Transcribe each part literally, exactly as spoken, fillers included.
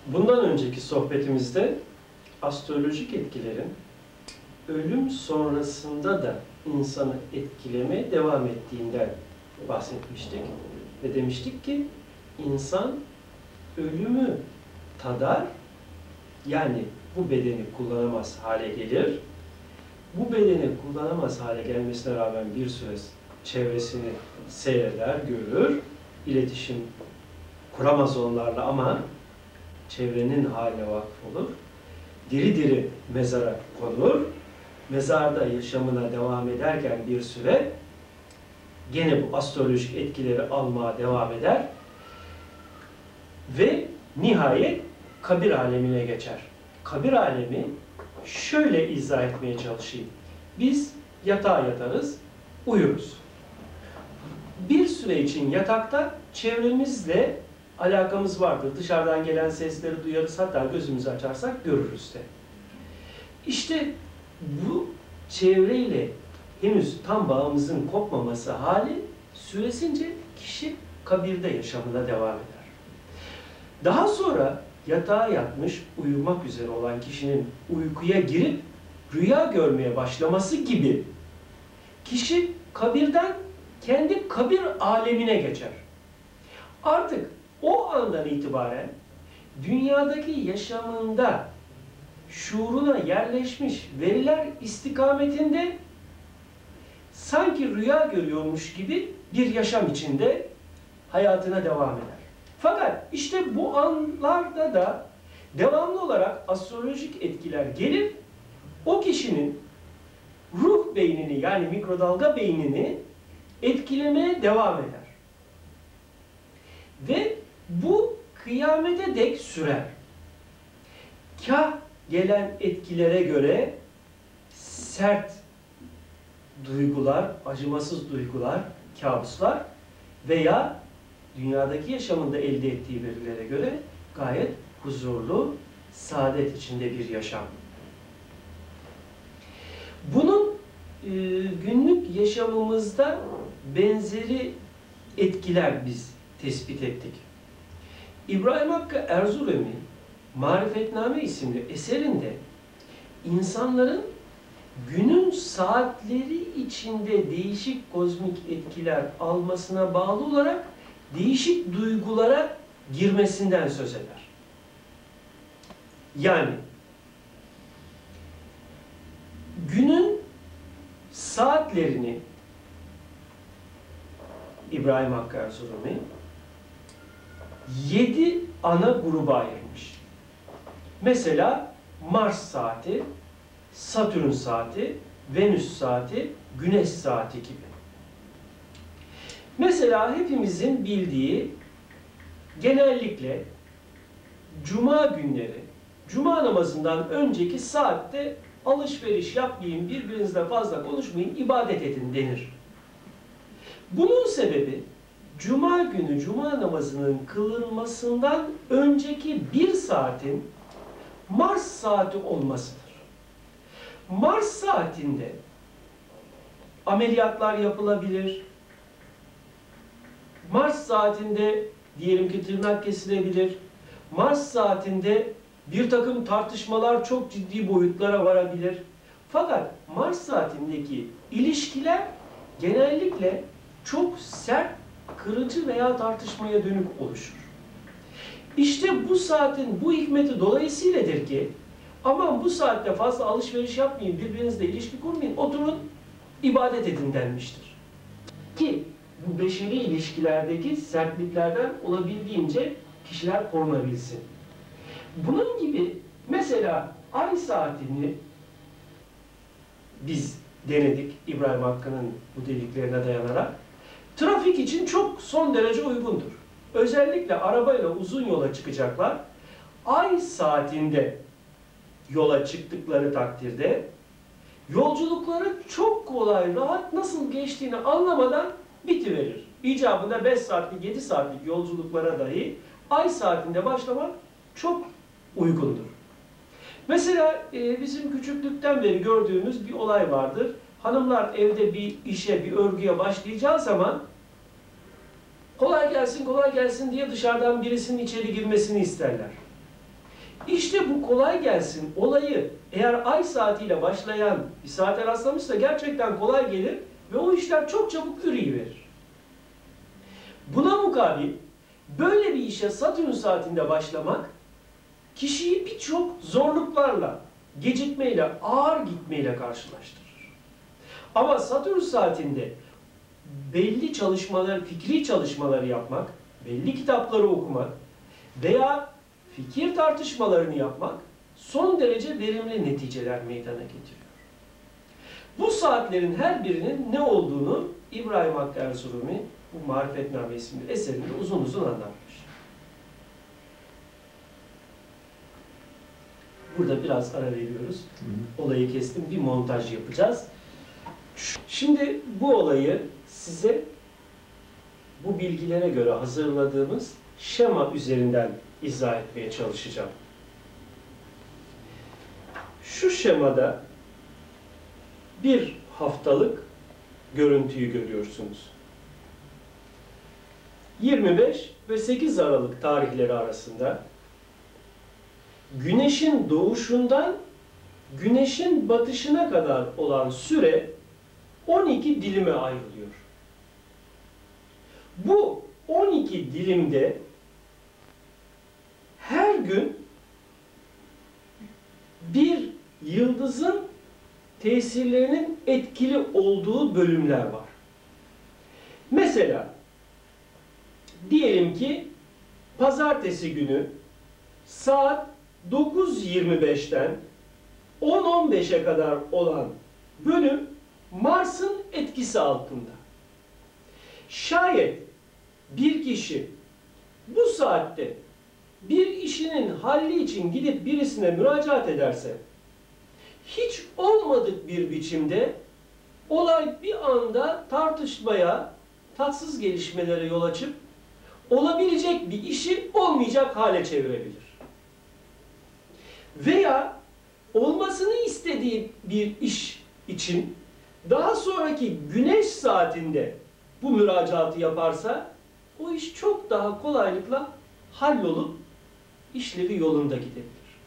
Bundan önceki sohbetimizde astrolojik etkilerin ölüm sonrasında da insanı etkilemeye devam ettiğinden bahsetmiştik. Ve demiştik ki insan ölümü tadar, yani bu bedeni kullanamaz hale gelir. Bu bedeni kullanamaz hale gelmesine rağmen bir süre çevresini seyreder, görür, iletişim kuramaz onlarla ama çevrenin haline vakıf olur. Diri diri mezara konur. Mezarda yaşamına devam ederken bir süre gene bu astrolojik etkileri almaya devam eder. Ve nihayet kabir alemine geçer. Kabir alemi şöyle izah etmeye çalışayım. Biz yatağa yatarız, uyuruz. Bir süre için yatakta çevremizle alakamız vardır. Dışarıdan gelen sesleri duyarız, hatta gözümüzü açarsak görürüz de. İşte bu çevreyle henüz tam bağımızın kopmaması hali süresince kişi kabirde yaşamına devam eder. Daha sonra yatağa yatmış, uyumak üzere olan kişinin uykuya girip rüya görmeye başlaması gibi kişi kabirden kendi kabir alemine geçer. Artık o andan itibaren dünyadaki yaşamında şuuruna yerleşmiş veriler istikametinde sanki rüya görüyormuş gibi bir yaşam içinde hayatına devam eder. Fakat işte bu anlarda da devamlı olarak astrolojik etkiler gelip o kişinin ruh beynini, yani mikrodalga beynini etkilemeye devam eder. Ve bu kıyamete dek sürer. Kah gelen etkilere göre sert duygular, acımasız duygular, kabuslar veya dünyadaki yaşamında elde ettiği verilere göre gayet huzurlu, saadet içinde bir yaşam. Bunun e, günlük yaşamımızda benzeri etkiler biz tespit ettik. İbrahim Hakkı Erzurumi Marifetname isimli eserinde insanların günün saatleri içinde değişik kozmik etkiler almasına bağlı olarak değişik duygulara girmesinden söz eder. Yani günün saatlerini İbrahim Hakkı Erzurumi yedi ana gruba ayırmış. Mesela Mars saati, Satürn saati, Venüs saati, Güneş saati gibi. Mesela hepimizin bildiği genellikle Cuma günleri, Cuma namazından önceki saatte alışveriş yapmayın, birbirinizle fazla konuşmayın, ibadet edin denir. Bunun sebebi Cuma günü Cuma namazının kılınmasından önceki bir saatin Mars saati olmasıdır. Mars saatinde ameliyatlar yapılabilir. Mars saatinde diyelim ki tırnak kesilebilir. Mars saatinde bir takım tartışmalar çok ciddi boyutlara varabilir. Fakat Mars saatindeki ilişkiler genellikle çok sert, kırıcı veya tartışmaya dönük oluşur. İşte bu saatin bu hikmeti dolayısıyladır ki aman bu saatte fazla alışveriş yapmayın, birbirinizle ilişki kurmayın, oturun, ibadet edin denmiştir. Ki bu beşeri ilişkilerdeki sertliklerden olabildiğince kişiler korunabilsin. Bunun gibi mesela ay saatini biz denedik İbrahim Hakkı'nın bu dediklerine dayanarak. Trafik için çok son derece uygundur. Özellikle arabayla uzun yola çıkacaklar. Ay saatinde yola çıktıkları takdirde yolculukları çok kolay, rahat nasıl geçtiğini anlamadan bitiverir. İcabında beş saatlik, yedi saatlik yolculuklara dahi ay saatinde başlamak çok uygundur. Mesela e, bizim küçüklükten beri gördüğümüz bir olay vardır. Hanımlar evde bir işe, bir örgüye başlayacağı zaman kolay gelsin, kolay gelsin diye dışarıdan birisinin içeri girmesini isterler. İşte bu kolay gelsin olayı eğer ay saatiyle başlayan bir saate rastlamışsa gerçekten kolay gelir ve o işler çok çabuk yürüyüverir. Buna mukabil böyle bir işe Satürn saatinde başlamak kişiyi birçok zorluklarla, gecikmeyle, ağır gitmeyle karşılaştırır. Ama Satürn saatinde belli çalışmalar, fikri çalışmaları yapmak, belli kitapları okumak veya fikir tartışmalarını yapmak son derece verimli neticeler meydana getiriyor. Bu saatlerin her birinin ne olduğunu İbrahim Hakkı Erzurumi bu Marifetname isimli eserinde uzun uzun anlatmış. Burada biraz ara veriyoruz. Olayı kestim. Bir montaj yapacağız. Şimdi bu olayı size bu bilgilere göre hazırladığımız şema üzerinden izah etmeye çalışacağım. Şu şemada bir haftalık görüntüyü görüyorsunuz. yirmi beş ve sekiz Aralık tarihleri arasında Güneşin doğuşundan Güneşin batışına kadar olan süre on iki dilime ayrılıyor. Bu on iki dilimde her gün bir yıldızın tesirlerinin etkili olduğu bölümler var. Mesela diyelim ki pazartesi günü saat dokuz yirmi beşten on on beşe kadar olan bölüm Mars'ın etkisi altında. Şayet bir kişi bu saatte bir işinin halli için gidip birisine müracaat ederse, hiç olmadık bir biçimde olay bir anda tartışmaya, tatsız gelişmelere yol açıp olabilecek bir işi olmayacak hale çevirebilir. Veya olmasını istediği bir iş için daha sonraki güneş saatinde bu müracaatı yaparsa o iş çok daha kolaylıkla hallolup işlevi yolunda gidebilir.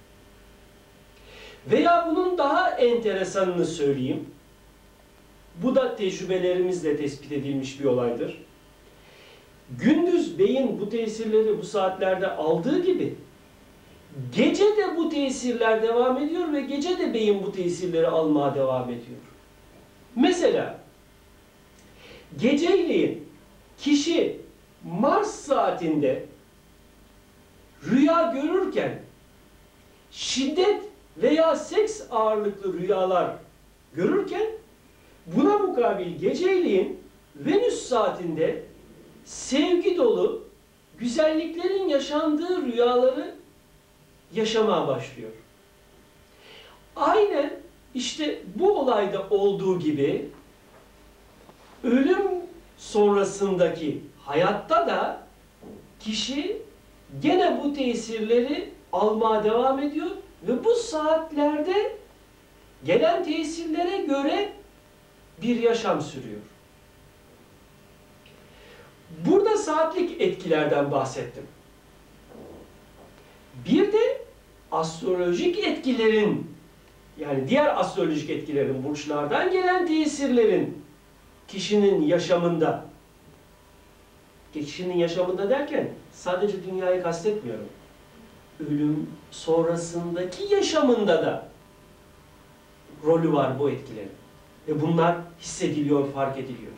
Veya bunun daha enteresanını söyleyeyim. Bu da tecrübelerimizle tespit edilmiş bir olaydır. Gündüz beyin bu tesirleri bu saatlerde aldığı gibi gece de bu tesirler devam ediyor ve gece de beyin bu tesirleri almaya devam ediyor. Mesela geceleyin kişi Mars saatinde rüya görürken şiddet veya seks ağırlıklı rüyalar görürken buna mukabil geceleyin Venüs saatinde sevgi dolu güzelliklerin yaşandığı rüyaları yaşamaya başlıyor. Aynen işte bu olayda olduğu gibi ölüm sonrasındaki hayatta da kişi gene bu tesirleri almaya devam ediyor ve bu saatlerde gelen tesirlere göre bir yaşam sürüyor. Burada saatlik etkilerden bahsettim. Bir de astrolojik etkilerin, yani diğer astrolojik etkilerin, burçlardan gelen tesirlerin kişinin yaşamında, kişinin yaşamında derken sadece dünyayı kastetmiyorum. Ölüm sonrasındaki yaşamında da rolü var bu etkilerin. Ve bunlar hissediliyor, fark ediliyor.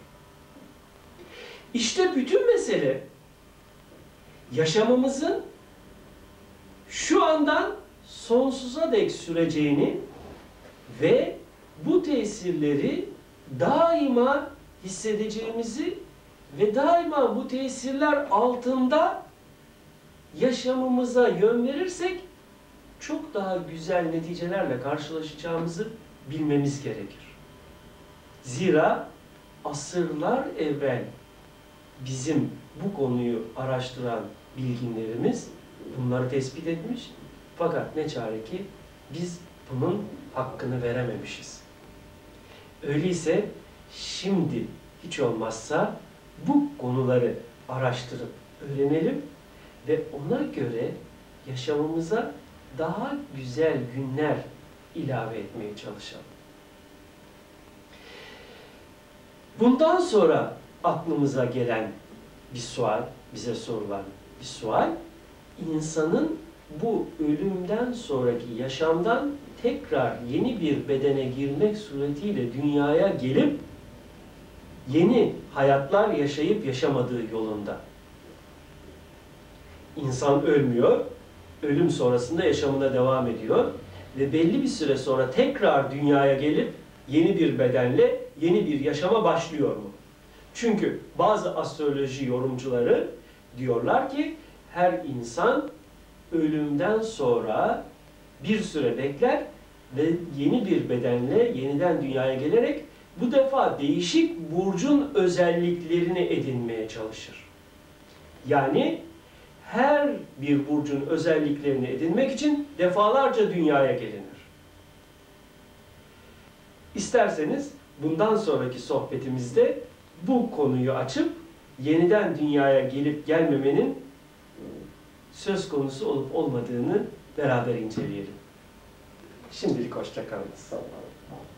İşte bütün mesele yaşamımızın şu andan sonsuza dek süreceğini ve bu tesirleri daima hissedeceğimizi ve daima bu tesirler altında yaşamımıza yön verirsek çok daha güzel neticelerle karşılaşacağımızı bilmemiz gerekir. Zira asırlar evvel bizim bu konuyu araştıran bilginlerimiz bunları tespit etmiş. Fakat ne çare ki biz bunun hakkını verememişiz. Öyleyse şimdi hiç olmazsa bu konuları araştırıp öğrenelim ve ona göre yaşamımıza daha güzel günler ilave etmeye çalışalım. Bundan sonra aklımıza gelen bir sual, bize sorulan bir sual, insanın bu ölümden sonraki yaşamdan tekrar yeni bir bedene girmek suretiyle dünyaya gelip yeni hayatlar yaşayıp yaşamadığı yolunda. İnsan ölmüyor, ölüm sonrasında yaşamına devam ediyor ve belli bir süre sonra tekrar dünyaya gelip yeni bir bedenle yeni bir yaşama başlıyor mu? Çünkü bazı astroloji yorumcuları diyorlar ki her insan ölümden sonra bir süre bekler ve yeni bir bedenle yeniden dünyaya gelerek bu defa değişik burcun özelliklerini edinmeye çalışır. Yani her bir burcun özelliklerini edinmek için defalarca dünyaya gelinir. İsterseniz bundan sonraki sohbetimizde bu konuyu açıp yeniden dünyaya gelip gelmemenin söz konusu olup olmadığını beraber inceleyelim. Şimdilik hoşça kalın.